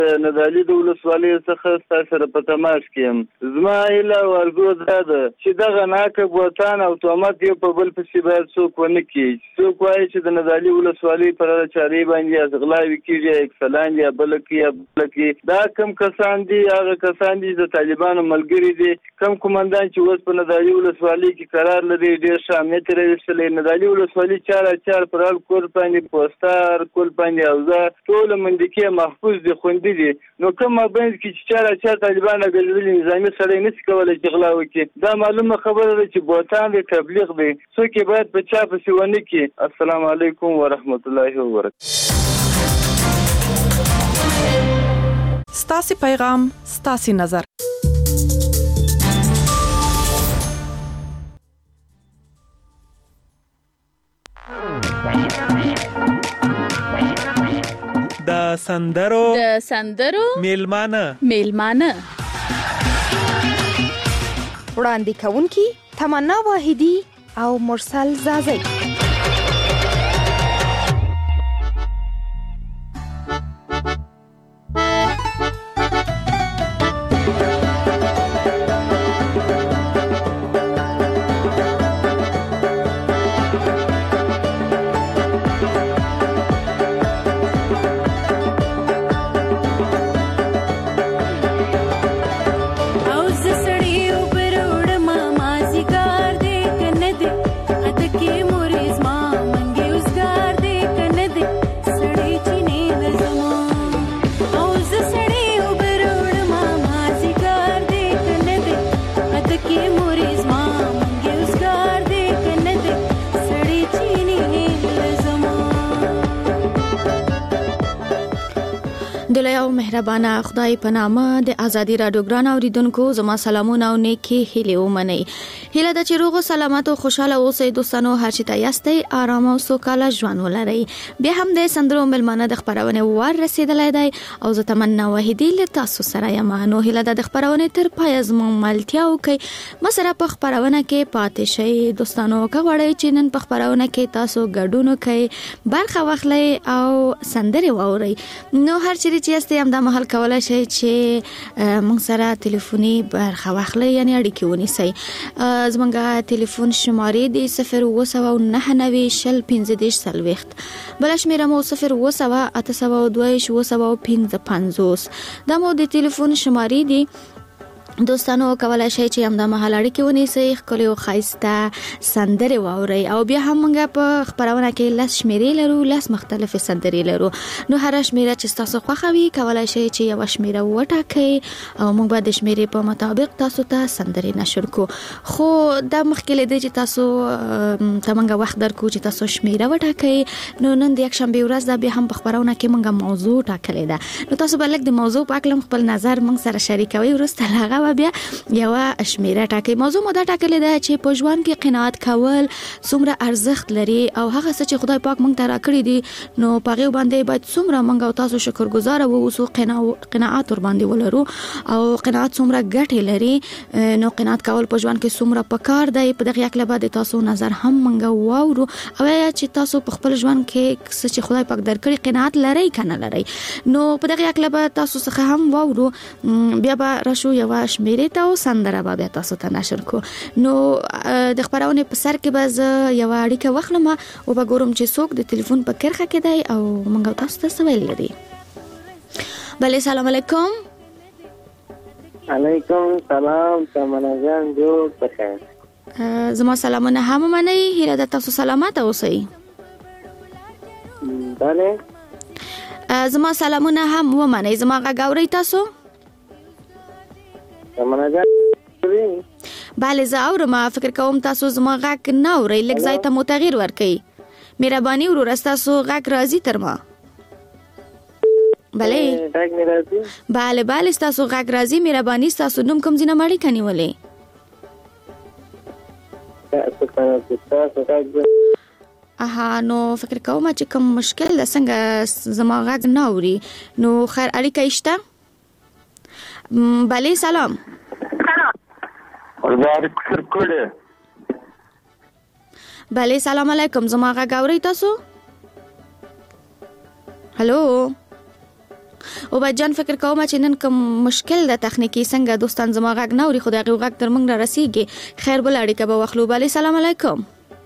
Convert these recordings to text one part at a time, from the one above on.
نادعلي د ولسوالۍ څخه ستاسو سره په تماس کې یم. زما هیله او ارزو دا ده چې دغه ناکه بوتان او تهمت یو په بل پسې باید څوک ونه کړي. څوک وایي چې د نادعلي ولسوالۍ پر چارې باندې غلاوې کېږي، اکسلان یا بل کې دا کم کسان دي، هغه کسان دي د طالبانو ملګري دي. کم قومندان چې اوس په نادعلي ولسوالۍ کې قرار لري ډېر ښه امنیت راوستلی. نادعلي ولسوالۍ چار پر کور باندې پوسټر کول باندې اوزه ټول منډکې محفوظ دي، خوندي دي. نو کوم مابین کې چې چار طالبان ګرځېدلي نظامي سړی نشي کولی چې غلا وکړي. دا معلومه خبره ده چې بوتان دی، تبلیغ دی، څوک یې باید په چا پسې ونه کړي. السلام علیکم ورحمت الله وبرکاته. ستاسو پیغام ستاسو نظر. د سندرو میلمانه وړاندې کوونکی تمنا واحدی او مرسل زازی. دلای او مهربانه خدای په نامه د ازادي رادیو ګران اوریدونکو زما سلامونه او نیکی هیله ومنئ. هیله د چیرغو سلامت او خوشاله اوسئ دوستانو، هر چی ته یاستئ آرام او سوکاله ژوند ولرئ. بیا هم د سندرو ملمانه د خبرونه وار رسیدلای دی او زه تمنا وحیدی له تاسو سره یم. نو هیله د خبرونه تر پای زموږ ملتیا وکي مسره په خبرونه کې پاتې شئ دوستانو. کوړی چې نن په خبرونه کې تاسو ګډون وکئ، برخه واخلئ او سندري واورئ. نو هر چیرې چې یاستئ هم د محل کولای شئ چې موږ سره ټلیفوني برخه واخلئ، یعنی اړیکه ونیسئ. زمونږه ټلیفون شمارې دی 02990 15 سلويخت، بل شمیره مو 02802 دا مو د ټلیفون شمارې دی. دوستانو کولای شئ چې هم د محل اړیکه ونیسئ، خپل او خاصه سندري واورئ او بیا هم موږ په خبرونه کې لاس شمیرې لرو، لاس مختلفه سندري لرو. نو هر شمیره چې تاسو خوښوي کولای شئ چې یو شمیره وټاکئ او موږ به د شمیرې په مطابق تاسو ته سندري نشر کو. خو دا مخکې لدی چې تاسو تمنګ وخت درکو چې تاسو شمیره وټاکئ. نو نن د یک شنبه ورځ دا به هم په خبرونه کې موږ موضوع ټاکلې ده. نو تاسو بلک د موضوع په اړه خپل نظر موږ سره شریکوي. ورسته هغه بیا یو شمیره ټاکي. موضوع مو دا ټاکلې ده چې په ژوند کې قناعت کول څومره ارزښت لري او هغه څه چې خدای پاک موږ ته راکړي دي نو پغه باندې باید څومره موږ او تاسو شکرګزار اوسو، قناعت ور باندې ولرو او قناعت څومره ګټه لري. نو قناعت کول په ژوند کې څومره پکار دی. په دغه یک لبا د تاسو نظر هم موږ واورو او چې تاسو په خپل ژوند کې څه چې خدای پاک درکړي قناعت لري کنه لري. نو په دغه یک لبا تاسو څخه هم واورو. بیا به راشو یو شمیرې ته او سندره به تاسو ته نشر کو. نو د خبرونه په سر کې باز یو اړیکه وخلم او به ګورم چې څوک د ټلیفون په کرخه کې دی او موږ تاسو ته سوال لري. بله سلام علیکم. علیکم سلام، تمنا جان جوړ بخیر. زما سلامونه هم منئ، هیله ده تاسو سلامت اوسئ. بله زما سلامونه هم ومنئ. زما غږ اورئ تاسو؟ تمنا جان بله زه اورم. فکر کوم تاسو زما غږ نه اورئ، لږ ځای ته مو تغییر ورکئ. مهرباني وروره ستاسو غږ راځي تر ما. بله بله ستاسو غږ راځي. مهرباني ستاسو نوم کوم ځای نه مړی کنيولې؟ نو فکر کوم چې کوم مشکل څنګه زما غږ نه اوري. نو خیر اړیکه شته. بله سلام. بله سلام علیکم. زما غږ اورئ تاسو؟ هلو او بجان فکر کوم چې نن کوم مشکل د تخنیکی څنګه دوستان زما غږ نه اوري خو دغه غږ تر موږ را رسیږي. خیر بل اړیکه به واخلو. بله سلام علیکم.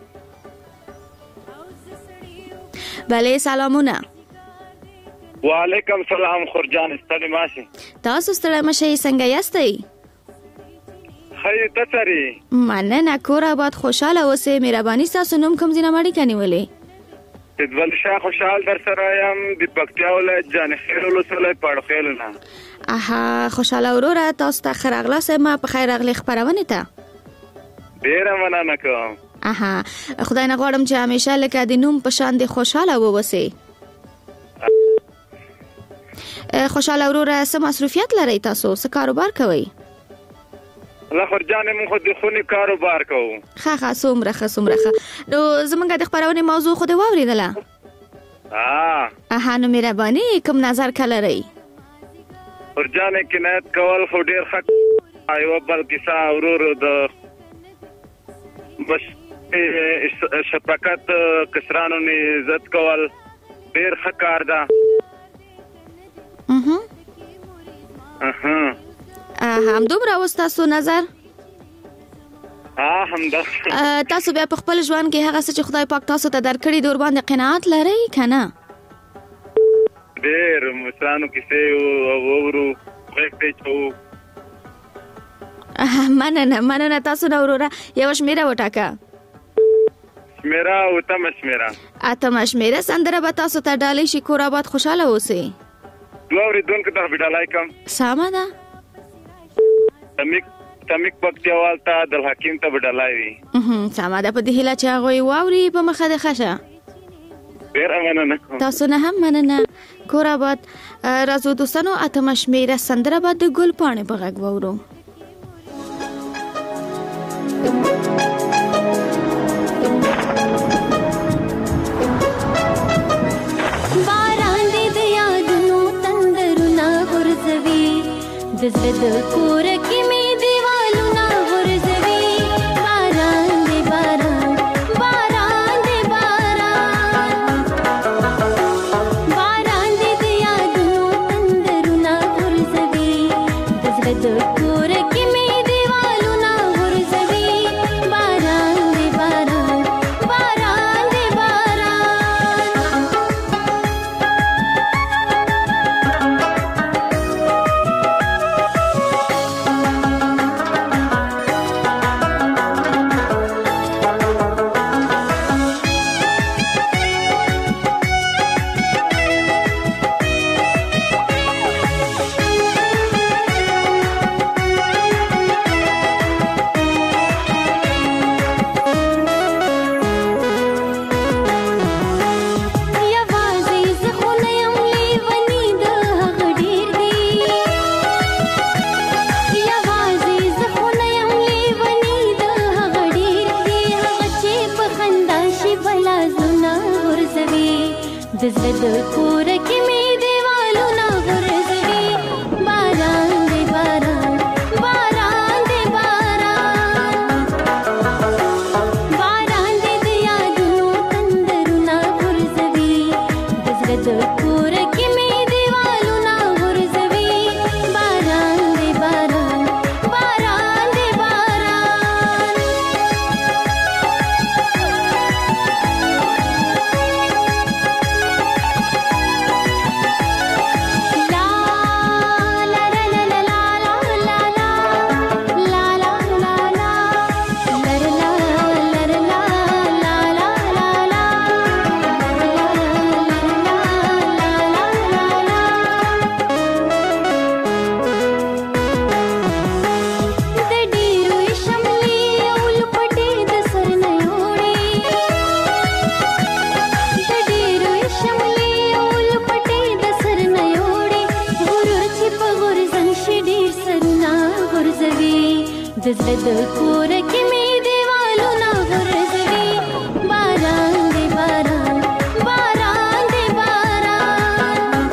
بله سلامونه. وعلیکم سلام خورجان ستړي ماشي. تاسو ستړي ماشي څنګه یاستئ؟ خیر تاسری. مننه کور آباد خوشاله اوسئ. مهرباني تاسو نوم کوم ځای نه مړی کنيولې؟ تدول شاه خوشحال در سره یم د پکتیا ولایت جانخیل ولسوالۍ پړخیل نه. اها خوشاله وروره تاسو ته خیر اغلاسه ما په خیر اغلی خبرونه ته. ډیره مننه کوم. اها خدای نه غواړم چې همیشه لکه د نوم په شان د خوشاله ووسئ. خوشاله وروره څه مصروفیت لرئ تاسو؟ څه کاروبار کوئ؟ الله خورجان موږ خو د خوني کاروبار کوو. ښه څومره نو زمونږ د خبرونې موضوع خو دې واورېدله؟ نو مهرباني کوم نظر که لرئ؟ خورجان کنایت کول خو ډېر ښه یوه بل کیسه ورور د شفقت کسرانو نه عزت کول ډېر ښه کار ده. همدومره اوس تاسو نظر؟ همدا. تاسو بیا په خپل ژوند کې هغه څه چې خدای پاک تاسو ته درکړي د ورباندې قناعت لرئ که نه؟ ډېر مشرانو کیسې واورو غږ چوو. مننه تاسو نه وروره یوه شمېره وټاکه. شمېره اتمه شمېره سندره به تاسو ته ډالۍ شي. کور آباد خوشحاله اوسئ. دوه اورېدونکو ته به ډالۍ کړم. سمه ده. تمیک پکتیوال ته عبدالحکیم ته به ډالۍ وي. سمه ده. په دې هیله چې هغوی واوري په مخه دې ښه شه. ډېره مننه کوم. تاسو نه هم مننه. کور آباد. راځو دوستانو اتمه شمېره سندره به د ګل پاڼې په غږ واورو. د زړه د کور کې می دیوالونه غورځوي. باران دی باران باران دی باران باران دی د یادونو تندرونه غورځوي. د زړه د کور کې می دیوالونه غورځوي. باران دی باران باران دی باران د زړه د کور کې می دیوالونه غورځوي. باران دی باران باران دی باران باران دی د یادونو تندرونه غورځوي. د زړه د کور کې می دیوالونه غورځوي. باران دی باران باران دی باران د زړه د کور کې می دیوالونه غورځوي. باران دی باران باران دی باران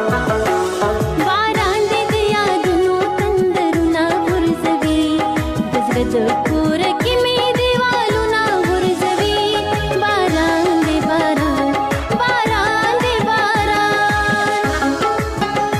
باران دی د یادونو تندرونه غورځوي. د زړه د کور کې می دیوالونه غورځوي. باران دی باران باران دی باران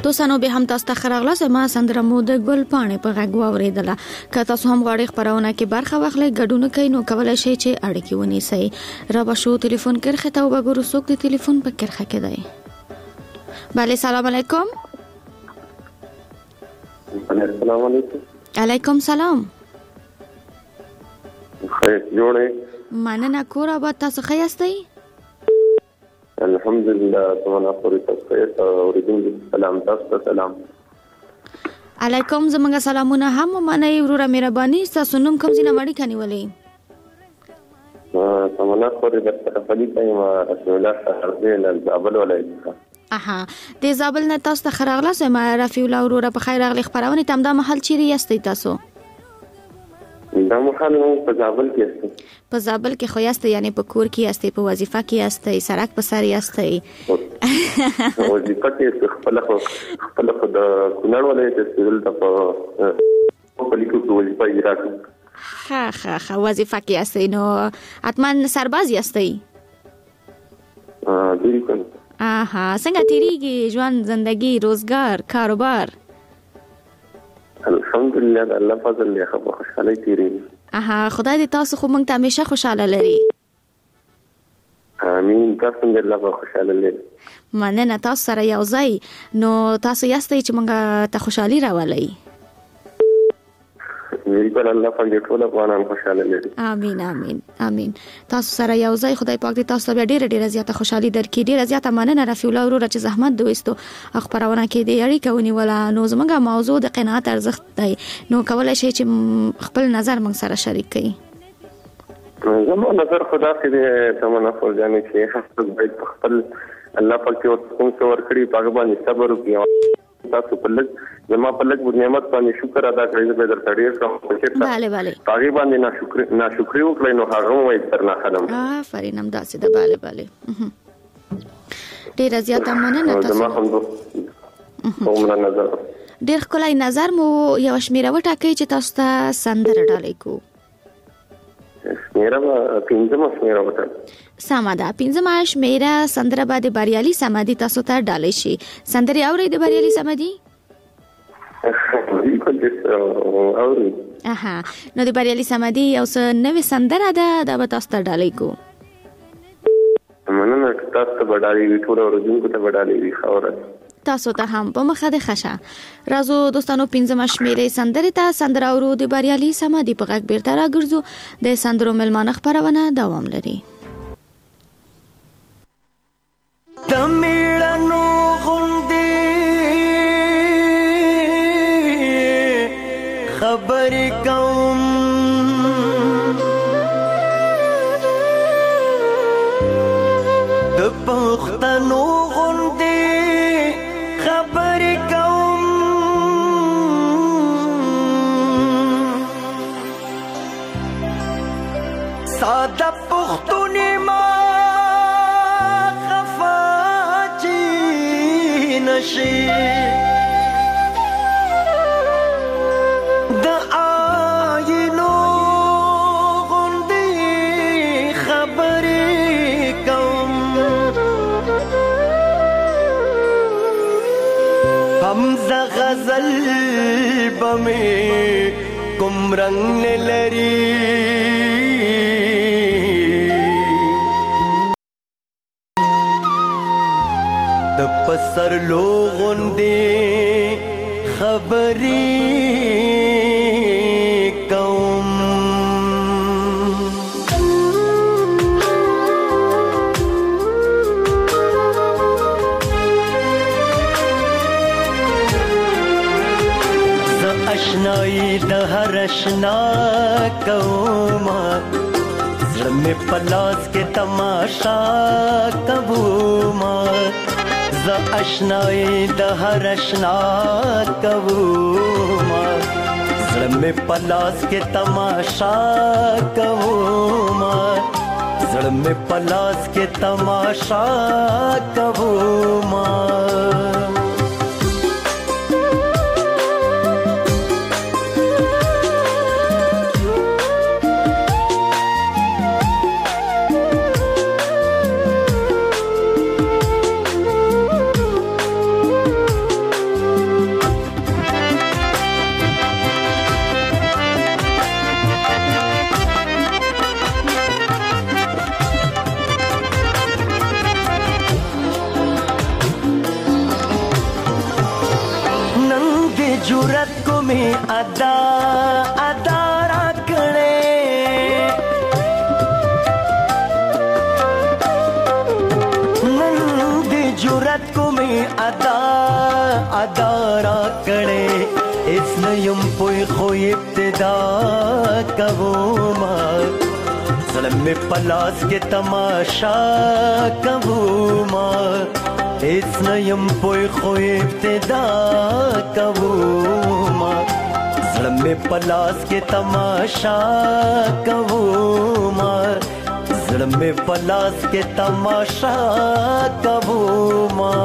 دوستانو به هم تاسو ته خراغله زما سندره مو د ګل پاڼې په غږ واوریدله. که تاسو هم غواړئ خبرونه کې برخه واخلئ ګډون کوي نو کولای شئ چې اړیکې ونیسئ. را به شو ټلیفون کرخه ته وګورو څوک د ټلیفون په کرخه کې دی. بله سلام علیکم. السلام علیکم. علیکم سلام. خیر جوړه. مننه کور آباد. تاسو ښه یاستئ؟ الحمدلله. تمنا پوری تاسو ته اوریدونکو سلام. تاسو ته سلام. علیکم. زمونږ سلامونه هم منئ وروره مهرباني. تاسو نوم کوم ځای نه مړی کنيولې؟ تمنا پوری د خپلې ما رسول الله صلی الله زابل ولایت. د زابل نه تاسو ته خراغله سم رفیع الله وروره په خیر راغلی. خبرونه تم د محل چیرې یاستئ تاسو؟ دا محل په زابل کې است. په زابل کې خو یاستئ یعنی په کور کې یاستئ، په وظیفه کې یاستئ، سړک په سر یاستئ؟ وظیفه کې خپل د کونړ ولایت سیول د په لیکو وظیفه اجرا کوم. ها وظیفه کې یاستئ نو اتمن سرباز یاستئ؟ بالکل. څنګه تیریږي ژوند، زندگی، روزګار، کاروبار؟ الحمدلله د الله فضل له خوشاله تیریږي. خدای دې تاسو خو موږ ته همیشه خوشاله لري. امين. تاسو دې الله خوشاله لري. مننه. تاسو سره یو ځای نو تاسو یاستئ چې موږ ته خوشحالي راولئ. بالکل. الله پاک ټول افغانان خوشاله لري. امين امين امين. تاسو سره یو ځای خدای پاک دې تاسو ته ډیره زیاته خوشحالي درکړي. ډیره زیاته مننه رفیع الله وروره چې زحمت دویستو خبرونه کې دی اړیکه ونیوله. نو زموږ موضوع د قناعت ارزښت دی نو کولای شئ چې خپل نظر موږ سره شریک کړئ. زموږ نظر خدا کې دی تمنا فرجانه چې حسب باید خپل الله پاک او کوم څور کړی پاک باندې صبر وکړي. تاسو په لږ زما په لږ نعمت باندې شکر ادا کړئ. زه به درته ډیر کوم چې bale پاغي باندې ناشکری وکړئ نو هغه وایي تر نه خدم. آفرین. هم داسې ده. bale ډیر زیاته مننه تاسو. زما هم دومره نظر ډیر ښکلی نظر مو یو شمیره وټاکئ چې تاسو ته سندره ډالۍ کو. شمیره پنځمه شمیره وټاکئ. سمه ده. پنځمه شمیره سندره به د بریالي سمدي تاسو ته ډالۍ شي. سندرې اورئ د بریالي سمدي؟ نو د بریالي سمدي یو څه نوې سندره ده دا به تاسو ته ډالۍ کو. مننه. تاسو ته به ډالۍ وي، ټول اورېدونکو ته به ډالۍ وي. خاوره تاسو ته هم په مخه د خشه. راځو دوستانو پنځمه شمیرې سندرې ته سندره اورو د بریالي سمدي په غږ بیرته راګرځو. د سندرو ملمانه خبرونه دوام لري. د میړنو غوندې خبرې کوم د پښتنو غوندې خبرې کوم ساده پښتوني ما نشي د آینو غوندې خبرې کوم حمزه غزل بمې کوم رنگ نه لري د پسر لو غوندې خبرې کوم ز اشنایی د هر اشنا کوم زړه مې پلاس کې تماشا کوم ز اشنای د هر اشنا کوم زړه مې پلاس کې تماشا کوم زړه مې پلاس کې تماشا کوم جرأت کو می ادا ادا را کړې نن دې جرأت کو می ادا ادا را کړې اس نه یم پوی خو ابتدا کوما زړه مې پلاس کې تماشا کوما اس نه یم پوی خو ابتدا کوما زړه مې پلاس کې تماشا کوما زړه مې پلاس کې تماشا کوما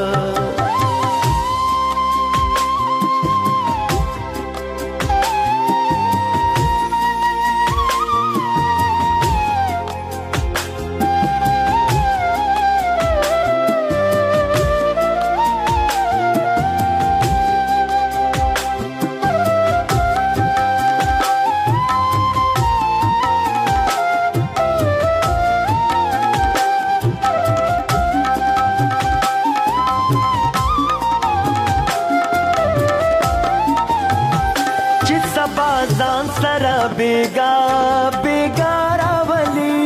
بیگا بیگا راولی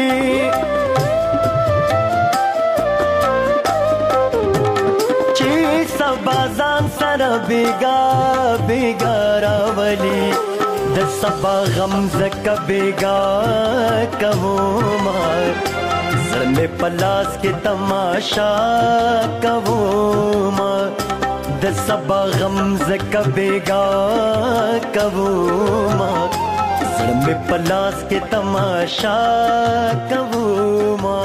چی سبا ځان سره بیگا بیگا راولی د سبا غم زکه بیگا کوما زړه مې پلاس کې تماشا کوما د سبا غم زکه بیگا کوما زړه مې پلاس کې تماشا کوما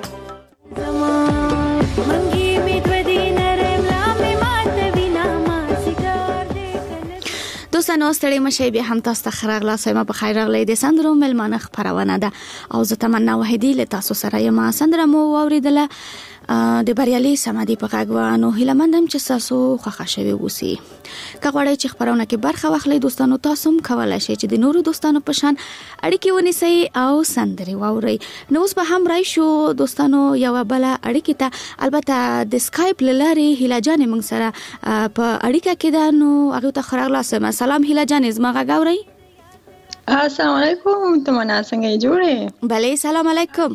دوستانو ستړي مشه بیا هم تاسو ته خراغ لاسه ما په خیر راغلی د سندرو ملمانه خبرونه ده او زه تمنا وحیدی له تاسو سره یم سندره مو واوریدله د بریالي سمادي په غوانو هیله مندم چې تاسو خوښ شوي وسی کغړی چې خبرونه کې برخه واخلي دوستانو تاسو هم کولای شئ چې د نورو دوستانو په شان اړیکې ونیسئ او سندري واورئ نو اوس به هم راشو دوستانو یو بل اړیکې ته البته د سکایپ لاري هیله جان موږ سره په اړیکه کې ده نو هغه ته خراغلاسم سلام هیله جان زما غاوري السلام علیکم تمنا څنګه جوړې بله سلام علیکم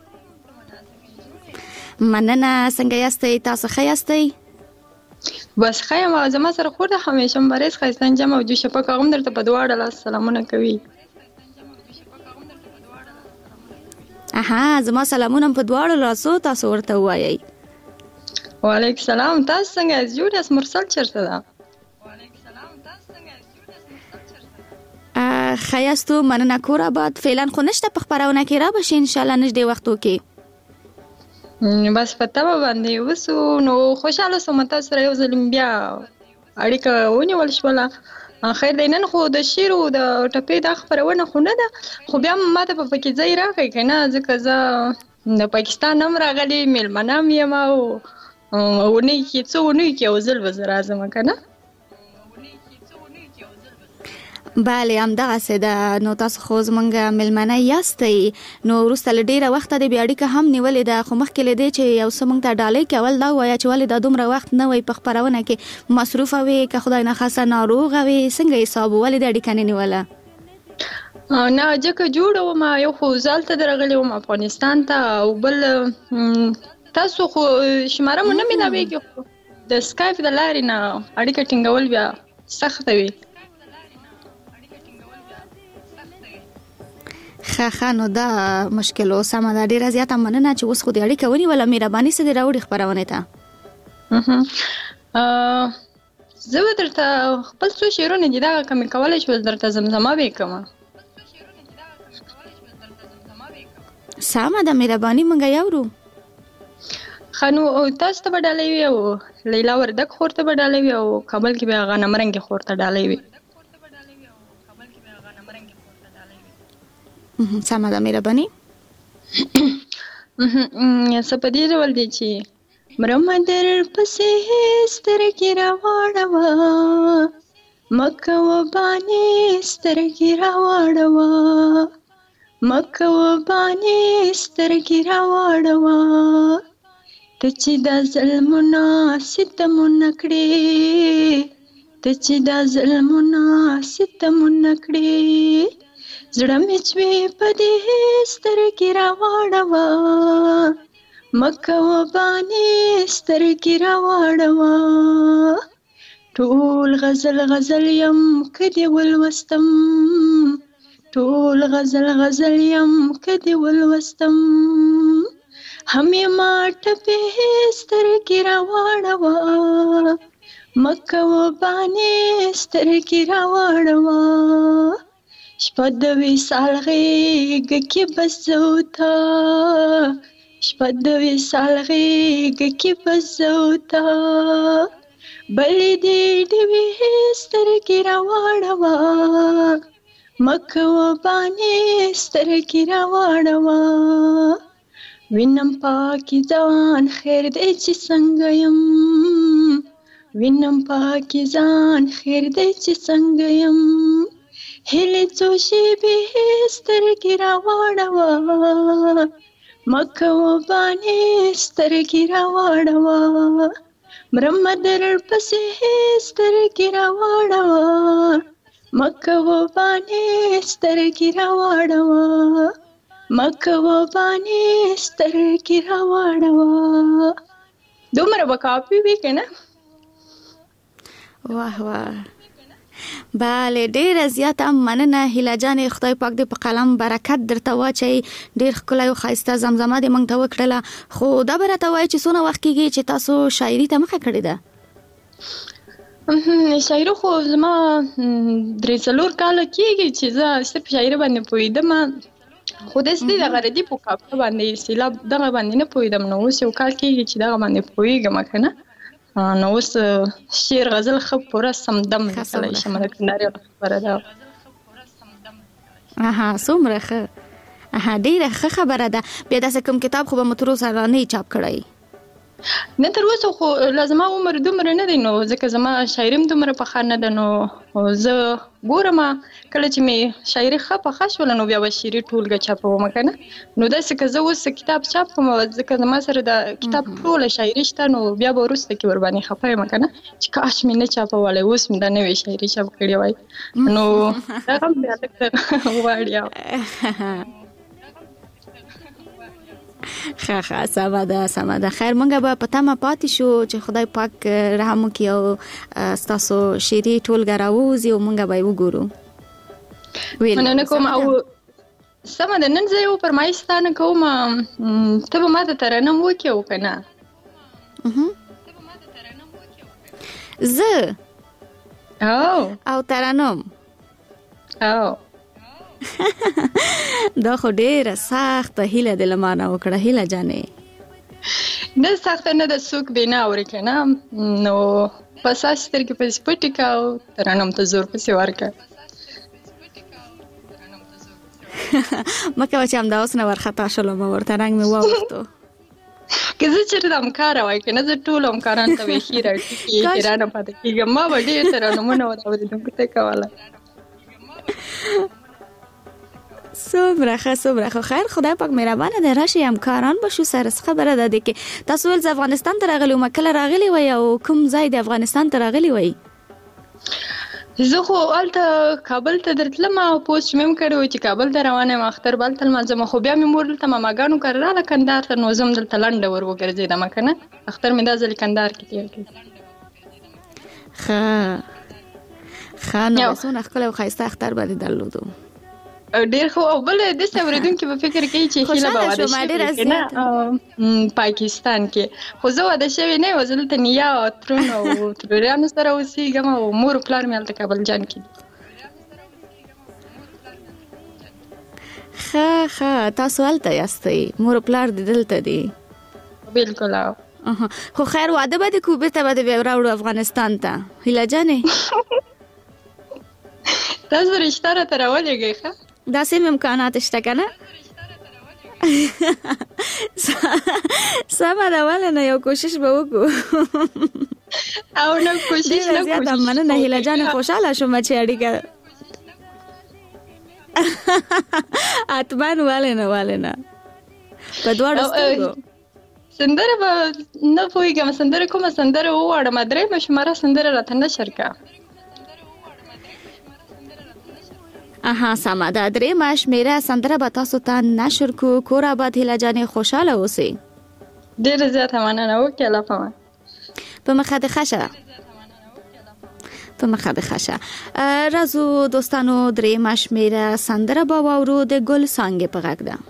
مننه څنګه یاستئ تاسو ښه یاستئ بس ښه یم زما سره خور ده همیشه مبارز ښایسته انجام او جو شپه کوم درته په دواړه لاس سلامونه کوي اها زما سلامونه په دواړو لاسو تاسو ورته وایي وعلیکم السلام تاسو څنګه جوړ یاست مرسل چیرته ده ښه یاستو مننه کور آباد فعلا خو نشته په خپرونه کې را بشي ان شاء الله نږدې وختو کې بس پته باندې وسو نو خوشاله سوم تاسو سره یو ځل بیا اړیکه ونیول شوله خیر دی نن خو د شیر او د ټپې د خبرونه خو نه ده خو بیا ماته په پکې ځای راغی کنه ځکه زه د پاکستان هم راغلی میلمانه یم او ونی کې څو ونی کې او ځل وزر اعظم کنه بله همدغه څه ده نو تاسو خو زمونږ مېلمانه یاستئ نو وروسته له ډېره وخته د بیا اړیکه هم نیولې ده خو مخکې له دې چې یو څه موږ ته ډالۍ کول دا ووایه چې ولې دا دومره وخت نه وی په خپرونه کې مصروفه وې که خدای نخواسته ناروغه وې څنګه حساب ولې د اړیکه نه نیوله نه ځکه جوړه وم یو خو زالته درغلی وم افغانستان ته او بل تاسو خو شماره مو نه ملاویږي د سکایپ د لارې نه اړیکه ټینګول بیا سخته وي ښه نو دا مشکل او سم دا ډیره زیاته مننه چې اوس خو د اړیکه ونیوله مهرباني سره راوړي خبرونه ته زه درته خپل څو شعرونه دي دا کوم کولای شو درته زمزمه وکم سم دا مهرباني مونږ یاورو خنو تاسو ته بدلې وي او لیلا وردک خورته بدلې وي او کابل کې به غنمرنګ خورته ډالې وي سمه ده مهرباني سپدې ډول دی چې مرمدر پسې سترګې راوړوه مکه وبانې سترګې راوړوه مکه وبانې سترګې راوړوه ته چې د ظلمونه ستمونه کړې ته چې دا ظلمونه ستمونه کړې زړه مې چې په دې سترګې راواړوه مکوه بانې سترګې راواړوه ټول غزل غزل یم که دې ولوستم ټول غزل غزل یم که دې ولوستم هم یې ما ټپې سترګې راواړوه مکوه بانې سترګې راواړوه شپه د وصال غېږه کې بس زه او ته شپه د وصال غېږه کې بس زه او ته بلې دې ډېوې سترګې راواړوه مکوه بانې سترګې راواړوه وینم پاکي ځان خیر دی چې څنګه یم وینم پاکي ځان خیر دی چې څنګه یم هیلې څو شېبې سترګې راواړوه مکوه بانې سترګې راواړوه مرمه درپسې سترګې راواړوه مکوه بانې سترګې راواړوه مکوه بانې سترګې راواړوه دومره به کافي وي که نه واه واه بله ډیره زیاته مننه هیله جانې خدای پاک دې په قلم برکت درته واچوي ډیر ښکلی او ښایسته زمزمه دې موږ ته وکړله خو دا به راته وایي چې څونه وخت کېږي چې تاسو شاعري ته مخه کړې ده شاعري خو زما 3-4 کاله کېږي چې زه صرف شاعري باندې پوهېدم خو داسې دی دغه ردیف په کاپه باندې سیلاب دغه باندې نه پوهېدم نو اوس یو کال کېږي چې دغه باندې پوهېږم که نه نو اوس شعر غزل ښه پوره سمدم لیکلی شم د کندهار خبره ده څومره ښه ډېره ښه خبره ده بیا داسې کوم کتاب خو به مو تر اوسه را نه چاپ کړی نه تر اوسه خو زما عمر دومره نه دی نو ځکه زما شاعري هم دومره پخه نه ده نو زه ګورم کله چې مې شاعري ښه پخه شوله نو بیا به شعري ټولګه چاپوم که نه نو داسې که زه اوس کتاب چاپ کړم ځکه زما سره د کتاب ټوله شاعري شته نو بیا به وروسته کې ورباندې خفه یم که نه چې کاش مې نه چاپولی اوس مې دا نوې شاعري چاپ کړې وای نو دغه هم بیا لږ غواړي ښه سمه ده خیر موږ به په تمه پاتې شو چې خدای پاک رحم وکړي او ستاسو شعري ټولګه راووځي او موږ به یې وګورو مننه کوم او سمه ده نن زه یو فرمایش تا نه کوم ته به ما ته ترنم وکړې او که نه زه او ترنم دا خو ډیره سخته هیله دې له ما نه وکړه هیله جانې نه سخته نه ده څوک بې نه اوري که نه نو بس سترګې پسې پټې کړه او ترنم ته زور پسې ورکړه مه کوه چې همدا اوس نه ورخطا شولم او ورته رنګ مې واوښتو که زه چېرته همکاره وای که نه زه ټولو همکارانو ته بیخي راټیکې حیرانه پاتې کېږم ما به ډېر ترنمونه ور اورېدونکو ته کوله څومره ښه خیر خدای پاک مهربانه دی راشئ همکاران به شو سره څه خبره ده دی کې تاسو ول زه افغانستان ته راغلی وم کله راغلی وئ او کوم ځای د افغانستان ته راغلی وئ زه خو هلته کابل ته درتلم او پوسټ مې هم کړی و چې کابل ته روانه یم اختر به هلته لمانځم خو بیا مې مور دلته ماماګانو کره راغله کندهار ته نو زه هم دلته لنډه ور وګرځېدم که نه اختر مې دا ځل کندهار کې تېر کړی ښه نو څونه ښکلی او ښایسته اختر به دې درلودو ډېر ښه او بل داسې اورېدونکي به فکر کوي چې هیله به واده شوې که نه پاکستان کې خو زه واده شوې نه یم زه دلته نیا او ترون او تروریانو سره اوسېږم او مور پلار مې هلته کابل جان کې ښه تاسو هلته یاستئ مور پلار دې دلته دي بلکل خو خیر واده به دې کوو بېرته به دې بیا راوړو افغانستان ته هیله جانې تاسو رشته راته راولېږئ ښه داسې هم امکانات شته که نه سمه ده ولې نه یو کوشش به وکړو او نه کوشش نه زیاته مننه هیله جانې خوشحاله شوم چې اړیکه حتما ولې نه په دواړو سترګو سندره به نه پوهېږم سندره کومه سندره وواړم درېیمه شماره سندره راته نشر کړه اها سمه ده. درېیمه شمېره سندره به تاسو ته نشر کو. کور آباد هیله جانې، خوشحاله اوسئ. ډېره زیاته مننه وکړې. الله پامان. په مخه د خشه په مخه د خشه. راځو دوستانو، درېیمه شمېره سندره به واورو د ګل څانګې په غږ ده.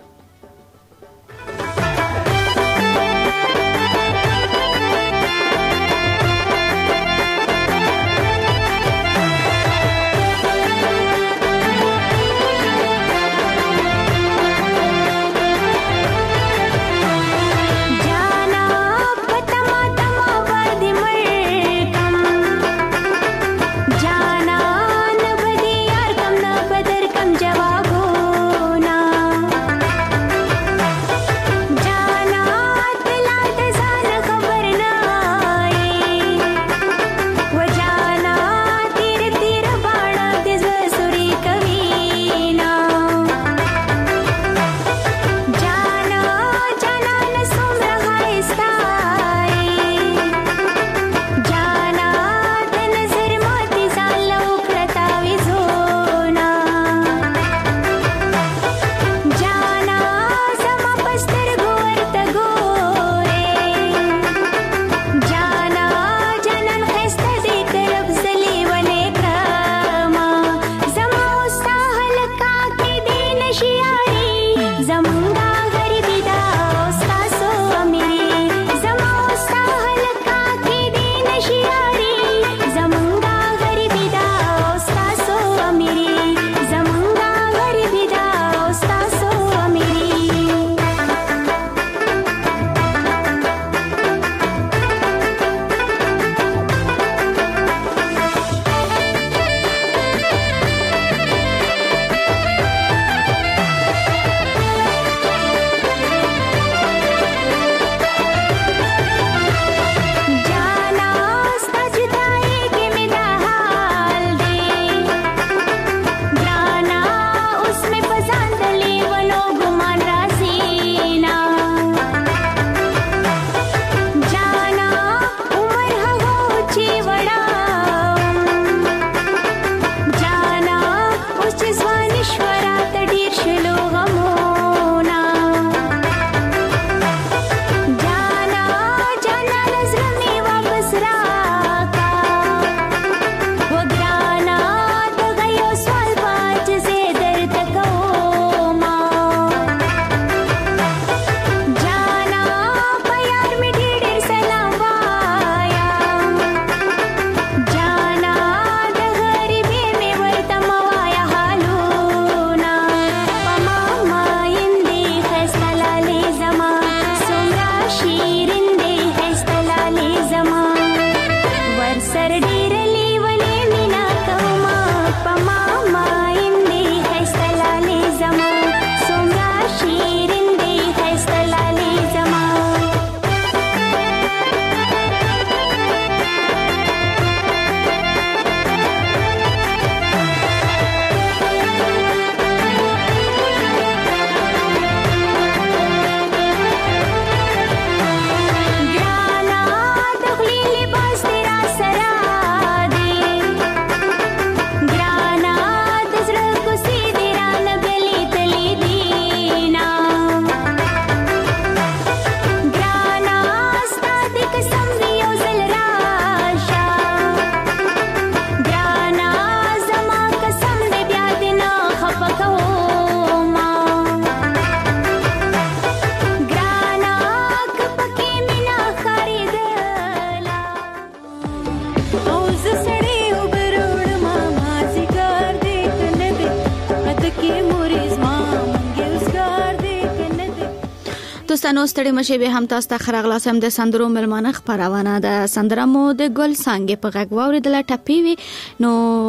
دوستانو ستړي مشه به هم تاسو ته خراغلاسم د سندرو ملمانه خبرونه ده. سندره مو د ګل څانګې په غږ واوریدله، ټپي وي نو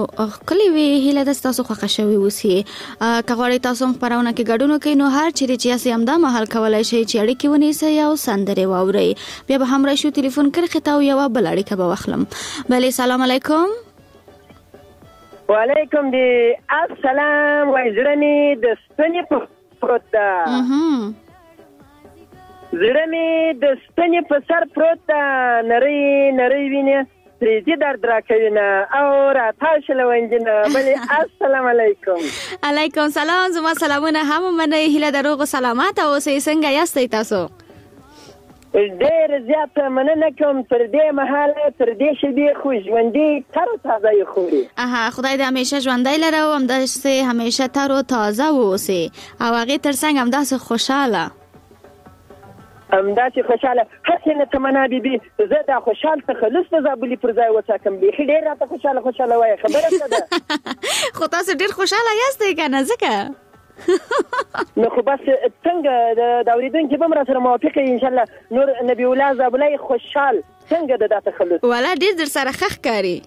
کلی وی هله د تاسو خوښ شوي اوسئ. کغوړی تاسو خبرونه کې ګډون کوي نو هر چیرې چې اسې همدا محل کولای شي چې اړیکې ونیسئ او سندره واورئ. بیا به هم راشو ټلیفون کړئ خطا او یو بل اړیکه به واخلم. بله سلام علیکم. وعلیکم دی السلام. وای زړه می د ستنې په پروت ده، زړه می د ستنې په سر پروت ده، نری نری وینې تریزی درد را کوي نه او راته شلونجنه بلې السلام علیکم. علیکم سلام. زما سلامونه هم منئ. هیله د روغ سلامت اوسئ. څنګه یاستئ تاسو؟ ډېر زیات مننه کوم. تر دې مهاله تر دې شیبې خو ژوندي تر او تازه یې خوري. خدای دې همیشه ژوندی لره او همداسې همیشه تر او تازه واوسئ او هغې تر څنګ همداسې خوشحاله همداسې خوشحاله. هسې نه تمنا بیبي زه دا خوشحال تخلص د زابلي پر ځای وساکم. بیخي ډېر راته خوشحاله وایه. خبره څه ده؟ خو تاسو ډېر خوشحاله یاستئ که نه ځکه نو خو بس څنګه د اورېدونکي به هم را سره موافقه انشاءالله. نور نبی الله زابلی خوشحال څنګه د دا تخلص والا ډېر در سره ښه ښکاري.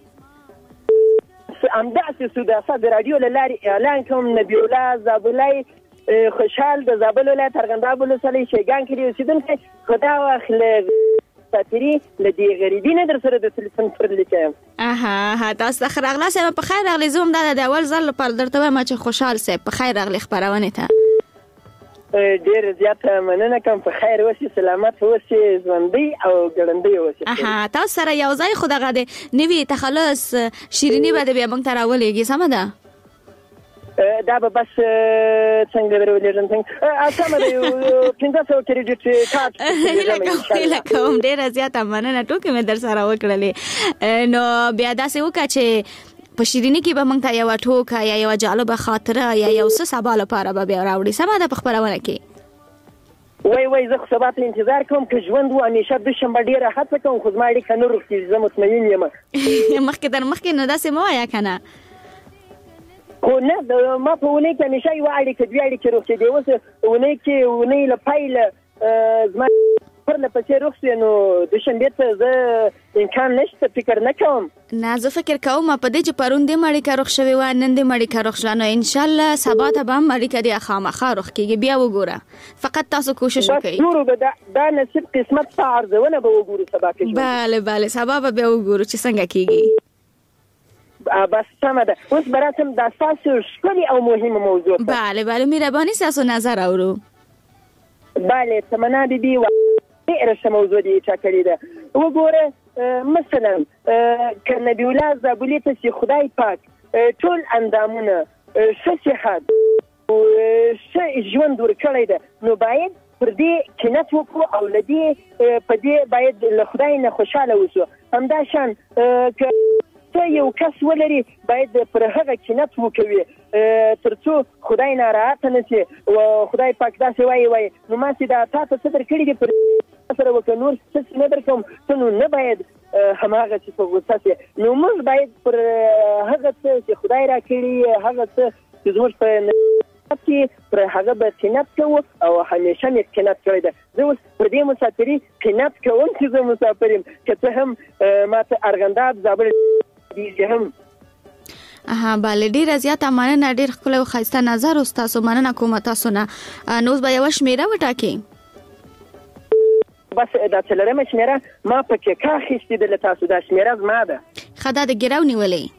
همداسې سوداسه د راډیو له لارې اعلان کوم نبی الله زابلی خوشحال د زابل ولایت ارغنداب ولسوالۍ شیګان کلي اوسېدونکی. خو دا وخت له ساتري له دې غریبي نه در سره د تلیفون پر لیکم. تاسو ته ښه راغلاست. په خیر راغلی. زه هم دا د اول ځل لپاره درته وایم چې خوشحال صاحب په خیر راغلی خپرونې ته. ډېر زیاته مننه کوم. په خیر اوسئ، سلامت اوسئ، ژوندی او ګړندی اوسئ. تاسو سره یو ځای خو دغه د نوي تخلص شیریني به بیا موږ ته راولېږي. سمه ده؟ دا به بس څنګه درولېږم سمه ده. یو 500 کریډټ کارت هیله کوم. ډېره زیاته مننه. ټوکې مې در سره وکړلې. نو بیا داسې وکړه چې په شیریني کې به موږ ته یوه ټوکه یا یوه جالبه خاطره یا یو څه سبا لپاره به بیا راوړي. سمه ده په خپرونه کې؟ وای زه خو سبا ته انتظار کوم. که ژوند و همیشه دوشنبه ډېره هڅه کوم خو زما اړیکه نه روغېږي. زه مطمئن یم. مخکې نو داسې مه وایه که نه. خو نه ما په اونۍ کې همیشه یوه اړیکه دوې اړیکې روغېږي. اوس اونۍ کې اونۍ له پیله زما پرله پسې روغ شوې نو دوشنبې ته زه امکان نشته فکر نه کوم. نه زه فکر کوم په دې چې پرون دې اړیکه روغ شوې وه نن دې اړیکه روغ شوه نو انشاءالله سبا ته به هم اړیکه دې خامخا روغ کېږي. بیا وګوره فقط تاسو کوشش وکړئ. بس ګورو به دا نصیب قسمت ستا ارزونه به وګورو سبا کې. بله سبا به بیا وګورو چې څنګه کېږي. بس سمه ده. اوس به راتم دا ستاسو ښکلې او مهمه موضوع ته. بله مهرباني ستاسو نظر اورو. بله تمنا بیبي ډېره ښه موضوع دې چا کړې ده. وګوره مثلا که نبی الله زابلي ته چې خدای پاک ټول اندامونه ښه صحت ښه ژوند ورکړی ده نو باید پر دې قناعت وکړو او له دې په دې باید له خدای نه خوشحاله اوسو. همداشان که ته یو کس ولري باید پر هغه قناعت وکوي تر څو خدای ناراحته نه شي. خدای پاک داسې وایي نو ما چې دا تا ته څه درکړي دي پر سره وکړه نور څه نه درکوم ته نو نه باید هماغه چې په غوسه شي. نو موږ باید پر هغه څه چې خدای راکړي هغه څه چې زموږ په کې پر هغه به قناعت کوو او همیشه مې قناعت کړی ده. زه اوس پر دې مسافري قناعت کوم چې زه مسافر یم که څه هم ما ته ارغنداب زابل هم. بله ډېره زیاته مننه. ډېر ښکلی او ښایسته نظر و ستاسو. مننه کومه تاسو نه. نو اوس به یوه شمېره وټاکئ. بس دا څلورمه شمېره ما پکې کار اخیستې ده له تاسو. دا شمېره زما ده. ښه دا د ګیرو نیولې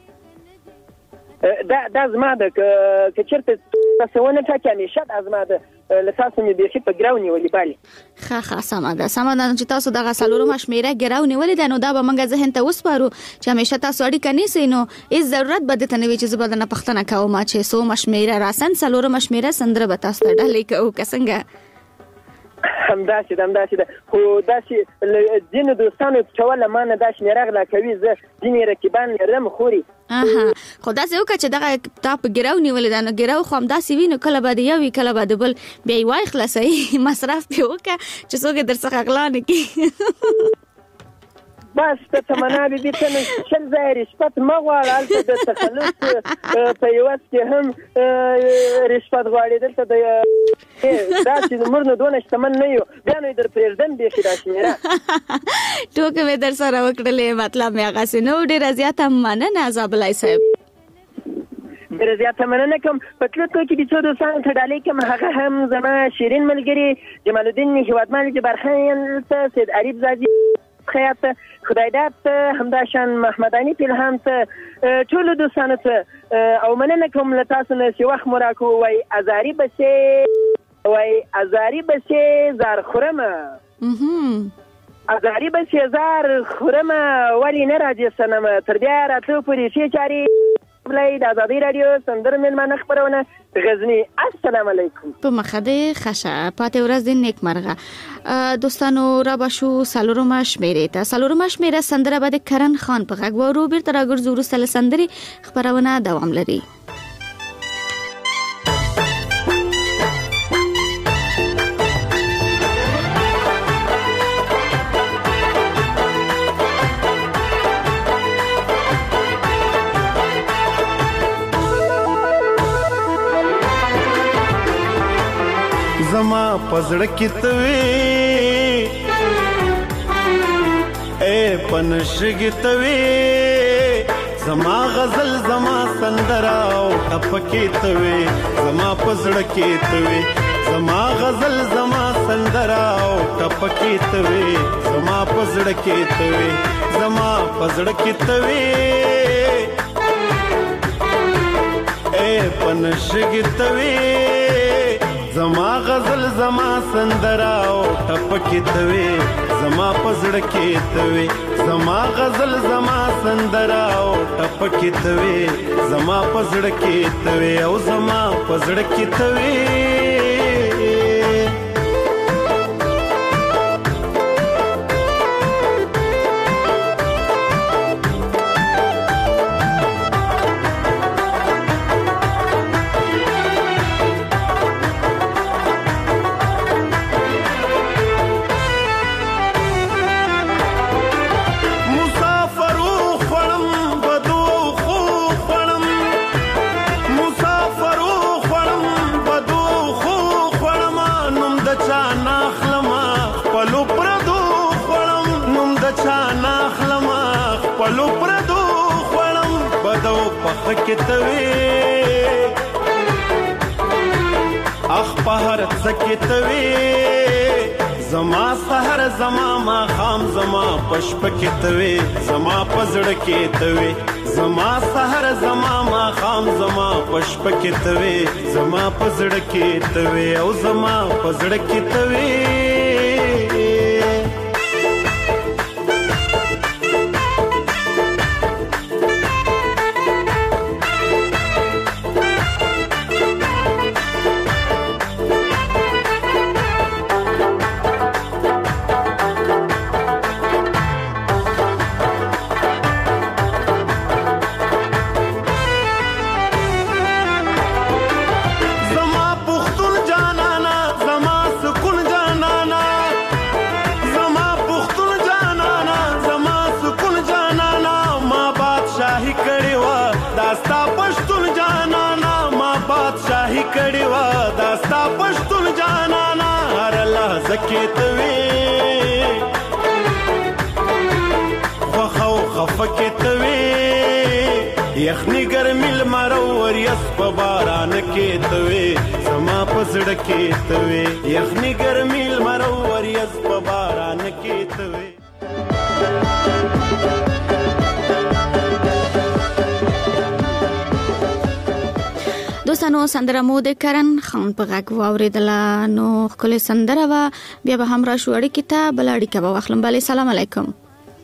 دا زما ده. که چېرته تاسو ونه ټاکي همیشه دا زما ده. له تاسو مې بیخي په ګرو نیولې. بلې ښه سمه ده چې تاسو دغه څلورمه شمېره ګرو نیولې ده نو دا به موږ ذهن ته وسپارو چې همیشه تاسو اړیکه نیسئ نو هېڅ ضرورت به درته نه وي چې زه به درنه پوښتنه کوم چې څومه شمېره راسن. څلورمه شمېره سندره به تاسو ته ډالۍ کوو که څنګه؟ همداسې ده. خو داسې ځینو دوستانو چوله ما نه دا شمېره غلا کوي. زه ځینې رقیبان لرم خوري. خو داسې وکړه چې دغه تا په ګیرو نیولې ده نو ګیرو خو همداسې وي نو کله به د یو وي کله به د بل بیا یې وایي خلاصوي. مصرف پرې وکړه چې څوک یې در څخه غلا نه کړي. بس ته تمنا بیبي ته نو شل ځایه رشوت مه غواړه. هلته د تخلص په عوض کې هم رشوت غواړي. دلته داسې زموږ نو دونه شتمن نه یو بیا نو یې در پرېږدم بیخي دا شمېره. ټوکې مې در سره وکړلې مطلب مې هغسې نه و. ډېره زیاته مننه زابلی صاحب. ډېره زیاته مننه کوم. په تلو کې د څو دوستانو ته ډالۍ کوم. هغه هم زما شیرین ملګري جمال الدین هیوادمل جبارخان ته سید عریب زادي خیاط خدایداد ته همداشان محمدانی پیلهان ته ټولو دوستانو ته او مننه کوم له تاسو نه چې وخت مو راکړو. وایي ازاري بسې زار خورمه ازاري به سیزار خورم ولې نه راځي سنم تر بیا راتلو پورې ښې چارې د ازادي راډیو سندرو میلمانه خپرونه غزني. السلام علیکم. په مخه دې ښه پاتې ورځ دې نیکمرغه. دوستانو را باشو څلورمه شمېرې ته. څلورمه شمېره سندره به د کرن خان په غږ واورو. بیرته راګرځو وروسته له سندرې خپرونه دوام لري. زما پزړه کې توي اے پنشګ توي زما غزل زما سندرا او ټپکې توي زما پزړه کې توي زما غزل زما سندرا او ټپکې توي زما پزړه کې توي زما پزړه کې توي اے پنشګ توي زما غزل زما سندرا او ټپکې توي زما پزړه کې توي زما غزل زما سندرا او ټپکې توي زما پزړه کې توي او زما پزړه کې توي. اخ پهر زکتوي زما سحر زما ما خام زما پشپکتوي زما پزړه کېتوي زما سحر زما ما خام زما پشپکتوي زما پزړه کېتوي او زما پزړه کېتوي. یخنی ګرمي لمرور یس په باران کې توي زما پزړه کې توي یخنی ګرمي لمرور یس په باران کې توي. دوستانو سندره مو د کرن خان په غږ واوریدله. نو ښکلې سندره وه. بیا به هم راشو اړیکې ته بله اړیکه به واخلم. بله سلام علیکم.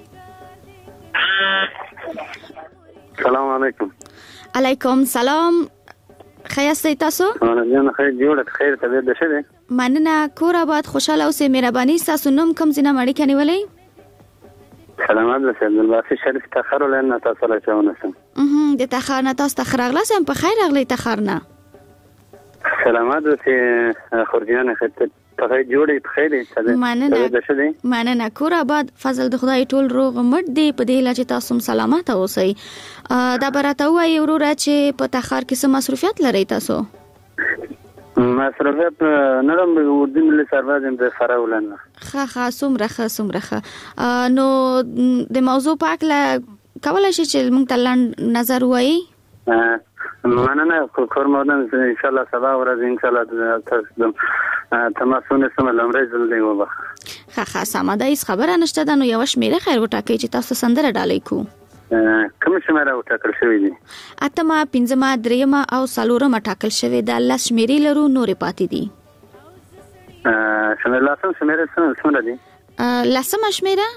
سلام علیکم. علیکم سلام. خیاستی تاسو؟ جان خیر جوړ خیر طبیعت ده شه. مننه. کور آباد خوشاله اوسئ. مهرباني ستاسو نوم کوم ځای نه اړیکه نیولئ؟ سلامات اوسئ. عبدالباسط شریف تخر ولایت تاسو راځونسم. د تخار نه تاسو تخر راغلاسم. په خیر راغلی تخار نه. سلامات اوسئ خورجان خیر په جوړې په خیر دې. مننه. کور آباد فضل د خدای ټول روغ مټ دی. په دې لچ تاسو سلامات اوسئ. دا براته وایي وروره چې په تخار کې څه مصروفیت لرئ تاسو؟ مصروفیت نرم اردو ملي سرباز د فراولن. ښه څومره نو د موضوع په اړه کولای شئ چې موږ ته لنډ نظر وایي؟ مننه. کور مودن ان شاء الله سبا ورځ ان شاء الله تاسو تماسونه سم لمړی ځل دی وبا. ښه سمه ده. هیڅ خبره نشته ده. نو یو شمیره خیر وټاکئ چې تاسو سندره ډالۍ کو. کوم شمیره وټاکل شوی دي؟ اتمه، پنځمه، دریمه او څلورمه ټاکل شوی ده. الله شمیرې لرو نورې پاتې دي. شمیره لاسم شمیره څومره دي؟ لسمه شمیره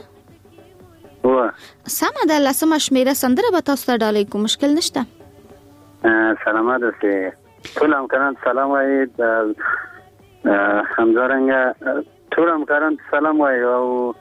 سمه ده لسمه شمیره سندره به تاسو ته ډالۍ کوم مشکل نشته سلامات اوسئ ټول همکاران سلام وایي همدارنګه ټول همکاران سلام وایي او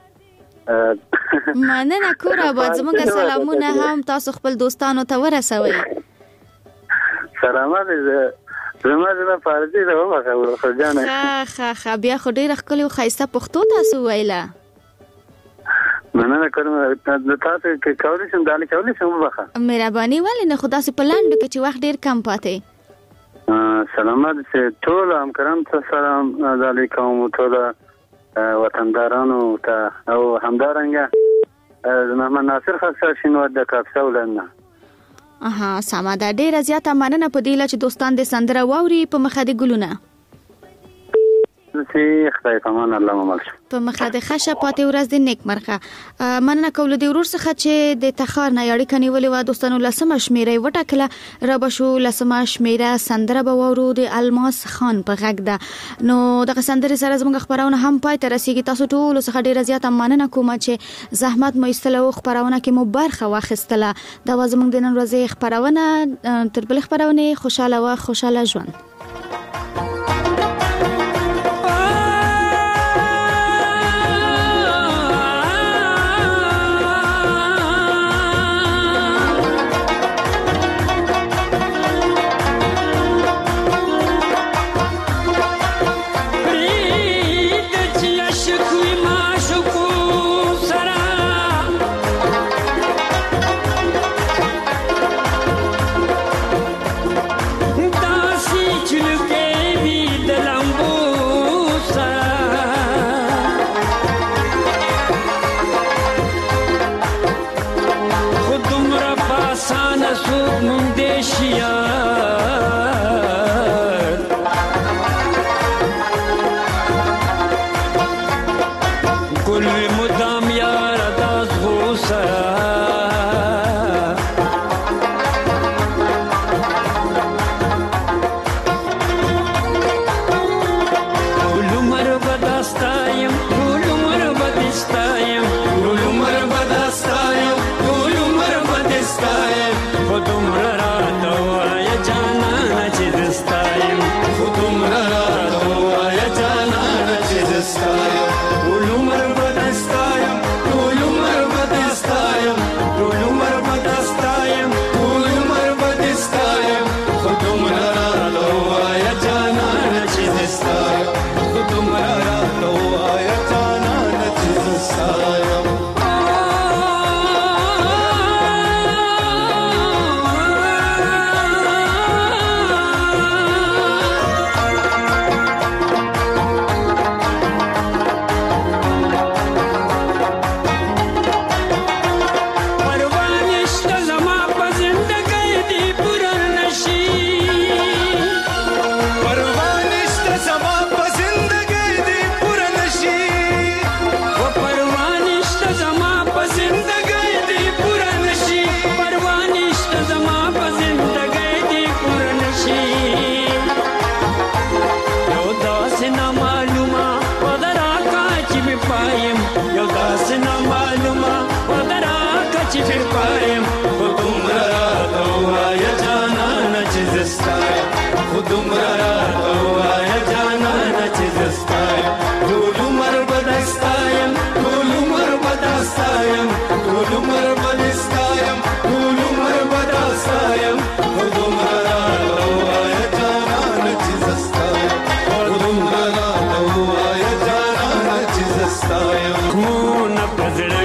مننه کور آباد زموږ سلامونه هم تاسو خپل دوستانو ته ورسوئ سلامات زما د فارسی د ومه خرجانه ښه بیا خو ډېره ښکلې او ښایسته پښتو تاسو ویله مننه کوم د تاسو کې کولی شم دالې کولی شم وبخه مهرباني ولې نه خو داسې په لنډو کې چې وخت ډېر کم پاتې سلامات ټول همکارانو ته سلام دالې کوم ټول وطندارانو ته او همدارنګه محمد ناصر خاصه شینو د کاپسا ولنه سمه ده ډېره زیاته مننه په دې چې دوستان دې سندره واوري په مخه د ګلونه خدای پامان الله ممل په مخه د خشه پاتې ورځ د نیک مرخه مننه کول د ورور څخه چې د تخار نه اړیکه نیولې و دوستانو لسمه شمیره وټاکله را بشو لسمه شمیره سندره به وورو د الماس خان په غږ ده نو دغه سندره سره زموږ خبرونه هم پای ته رسیږي تاسو ټول څخه ډیره زیاته مننه کوم چې زحمت مو ایستلو خبرونه کې مو برخه واخیستله دا زموږ د نن ورځې خبرونه تر بل خبرونه خوشاله ژوند Lumar